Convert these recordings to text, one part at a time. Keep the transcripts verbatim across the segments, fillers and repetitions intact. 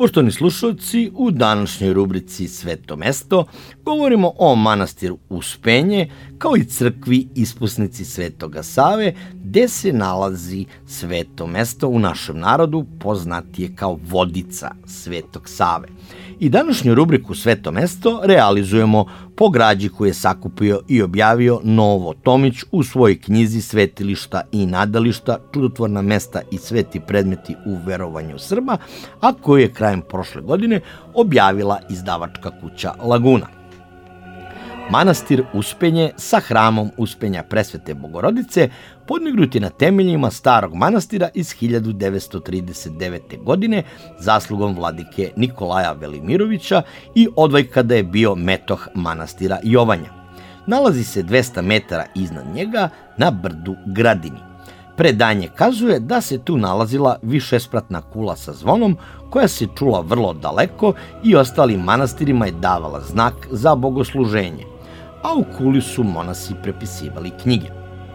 Poštovani slušalci, u današnjoj rubrici Sveto mesto govorimo o manastiru Uspenje, kao i crkvi Ispusnici Svetoga Save, gde se nalazi sveto mesto u našem narodu, poznatije kao Vodica Svetog Save. I današnju rubriku Sveto mesto realizujemo po građi koju je sakupio i objavio Novo Tomić u svojoj knjizi Svetilišta i nadališta, čudotvorna mesta i sveti predmeti u verovanju Srba, a koju je krajem prošle godine objavila izdavačka kuća Laguna. Manastir Uspenje sa hramom Uspenja Presvete Bogorodice podignut je na temeljima starog manastira iz hiljadu devetsto trideset devete. godine zaslugom vladike Nikolaja Velimirovića i odvojka da je bio metoh manastira Jovanja. Nalazi se dvesta metara iznad njega na brdu Gradini. Predanje kazuje da se tu nalazila višespratna kula sa zvonom koja se čula vrlo daleko i ostalim manastirima je davala znak za bogosluženje, a u kuli su monasi prepisivali knjige.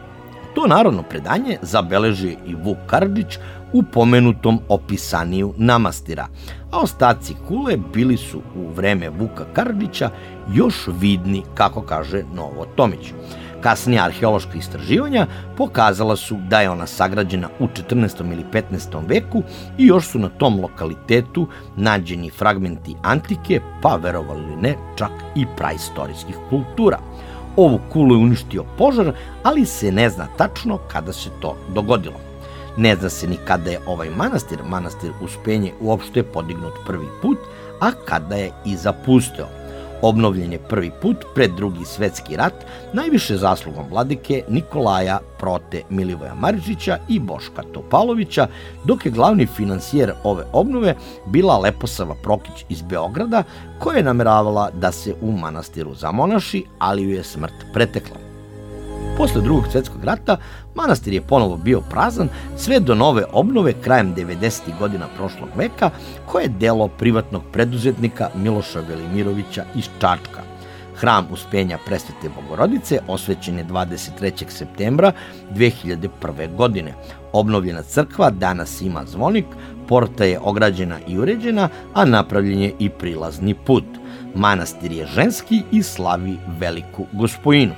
To narodno predanje zabeležio i Vuk Karadžić u pomenutom opisaniju namastira, a ostaci kule bili su u vreme Vuka Karadžića još vidni, kako kaže Novo Tomić. Kasnije arheološka istraživanja pokazala su da je ona sagrađena u četrnaestom ili petnaestom veku i još su na tom lokalitetu nađeni fragmenti antike, pa verovali ili ne, čak i praistorijskih kultura. Ovu kulu je uništio požar, ali se ne zna tačno kada se to dogodilo. Ne zna se ni kada je ovaj manastir, manastir Uspenje, uopšte podignut prvi put, a kada je i zapusteo. Obnovljen je prvi put pred Drugi svetski rat, najviše zaslugom vladike Nikolaja Prote Milivoja Maričića i Boška Topalovića, dok je glavni finansijer ove obnove bila Leposava Prokić iz Beograda, koja je nameravala da se u manastiru zamonaši, ali ju je smrt pretekla. Posle Drugog svetskog rata manastir je ponovo bio prazan sve do nove obnove krajem devedesetih godina prošlog veka, koje je delo privatnog preduzetnika Miloša Velimirovića iz Čačka. Hram Uspenja Presvete Bogorodice osvećen je dvadeset trećeg septembra dve hiljade prve. godine. Obnovljena crkva danas ima zvonik, porta je ograđena i uređena, a napravljen je i prilazni put. Manastir je ženski i slavi veliku gospojinu.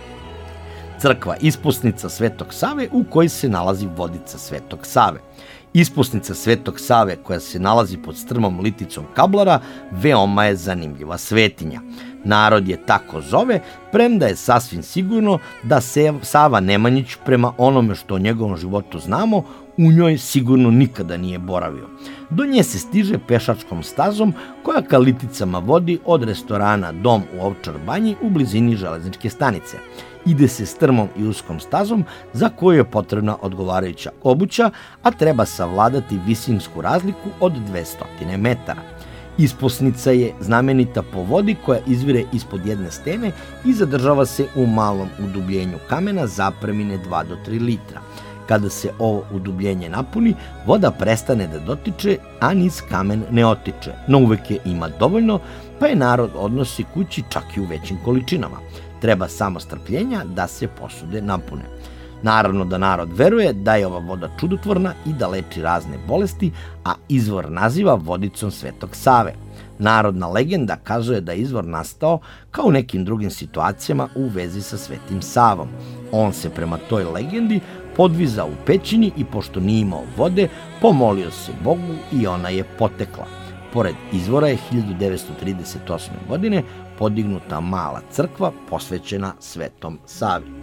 Crkva Ispusnica Svetog Save, u kojoj se nalazi Vodica Svetog Save. Ispusnica Svetog Save, koja se nalazi pod strmom liticom Kablara, veoma je zanimljiva svetinja. Narod je tako zove, premda je sasvim sigurno da se Sava Nemanjić, prema onome što o njegovom životu znamo, u njoj sigurno nikada nije boravio. Do nje se stiže pešačkom stazom koja ka liticama vodi od restorana Dom u Ovčar Banji u blizini železničke stanice. Ide se strmom i uskom stazom za koju je potrebna odgovarajuća obuća, a treba savladati visinsku razliku od dvesta metara. Ispusnica je znamenita po vodi koja izvire ispod jedne stene i zadržava se u malom udubljenju kamena zapremine dva do tri litra. Kada se ovo udubljenje napuni, voda prestane da dotiče, a niz kamen ne otiče, no uvek je ima dovoljno, pa je narod odnosi kući čak i u većim količinama. Treba samo strpljenja da se posude napune. Naravno da narod veruje da je ova voda čudotvorna i da leči razne bolesti, a izvor naziva Vodicom Svetog Save. Narodna legenda kazuje da je izvor nastao kao u nekim drugim situacijama u vezi sa Svetim Savom. On se prema toj legendi podvizao u pećini i pošto nije imao vode, pomolio se Bogu i ona je potekla. Pored izvora je hiljadu devetsto trideset osme. godine podignuta mala crkva posvećena Svetom Savi.